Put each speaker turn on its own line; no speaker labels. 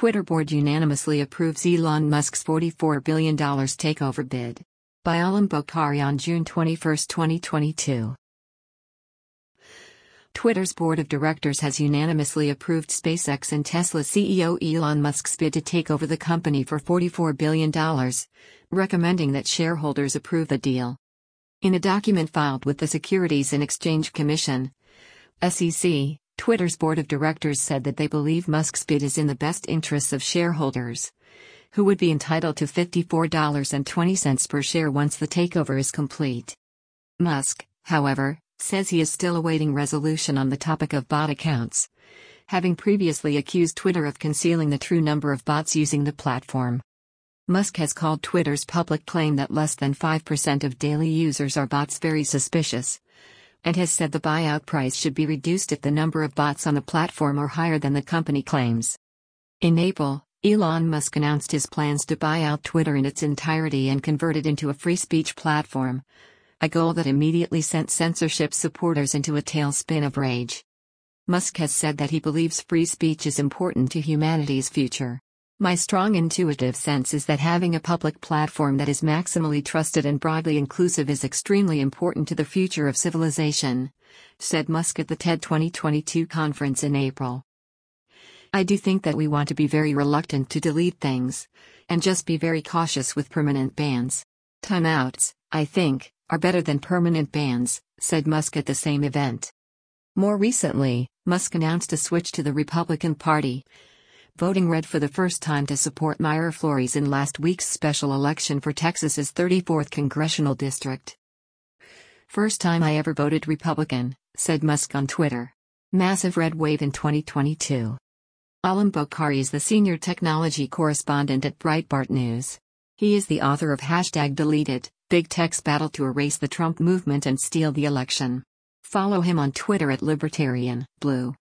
Twitter board unanimously approves Elon Musk's $44 billion takeover bid. By Alam Bokhari on June 21, 2022. Twitter's board of directors has unanimously approved SpaceX and Tesla CEO Elon Musk's bid to take over the company for $44 billion, recommending that shareholders approve the deal. In a document filed with the Securities and Exchange Commission, SEC, Twitter's board of directors said that they believe Musk's bid is in the best interests of shareholders, who would be entitled to $54.20 per share once the takeover is complete. Musk, however, says he is still awaiting resolution on the topic of bot accounts, having previously accused Twitter of concealing the true number of bots using the platform. Musk has called Twitter's public claim that less than 5% of daily users are bots very suspicious, and has said the buyout price should be reduced if the number of bots on the platform are higher than the company claims. In April, Elon Musk announced his plans to buy out Twitter in its entirety and convert it into a free speech platform, a goal that immediately sent censorship supporters into a tailspin of rage. Musk has said that he believes free speech is important to humanity's future. My strong intuitive sense is that having a public platform that is maximally trusted and broadly inclusive is extremely important to the future of civilization, said Musk at the TED 2022 conference in April. I do think that we want to be very reluctant to delete things, and just be very cautious with permanent bans. Timeouts, I think, are better than permanent bans, said Musk at the same event. More recently, Musk announced a switch to the Republican Party, voting red for the first time to support Mayra Flores in last week's special election for Texas's 34th congressional district. First time I ever voted Republican, said Musk on Twitter. Massive red wave in 2022. Alam Bokhari is the senior technology correspondent at Breitbart News. He is the author of #deleted, Big Tech's battle to erase the Trump movement and steal the election. Follow him on Twitter at Libertarian Blue.